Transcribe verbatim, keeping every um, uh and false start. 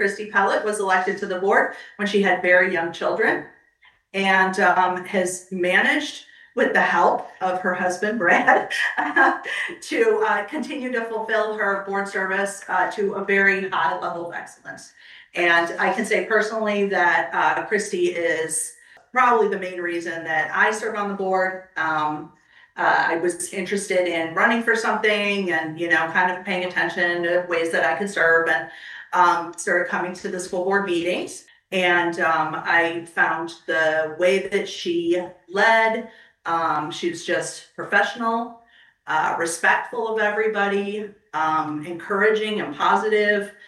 Christy Pellet was elected to the board when she had very young children, and um, has managed, with the help of her husband, Brad, to uh, continue to fulfill her board service uh, to a very high level of excellence. And I can say personally that uh, Christy is probably the main reason that I serve on the board. Um, uh, I was interested in running for something and, you know, kind of paying attention to ways that I could serve, and um, started coming to the school board meetings. And um, I found the way that she led, um, she was just professional, uh, respectful of everybody, um, encouraging and positive.